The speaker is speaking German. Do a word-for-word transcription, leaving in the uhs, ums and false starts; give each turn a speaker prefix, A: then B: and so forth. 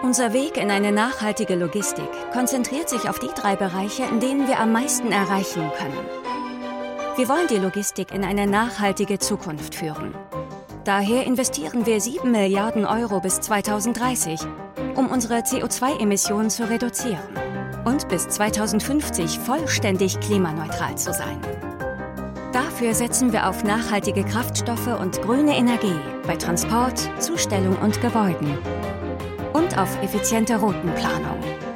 A: Unser Weg in eine nachhaltige Logistik konzentriert sich auf die drei Bereiche, in denen wir am meisten erreichen können. Wir wollen die Logistik in eine nachhaltige Zukunft führen. Daher investieren wir sieben Milliarden Euro bis zweitausenddreißig, um unsere C O zwei Emissionen zu reduzieren und bis zweitausendfünfzig vollständig klimaneutral zu sein. Dafür setzen wir auf nachhaltige Kraftstoffe und grüne Energie bei Transport, Zustellung und Gebäuden und auf effiziente Routenplanung.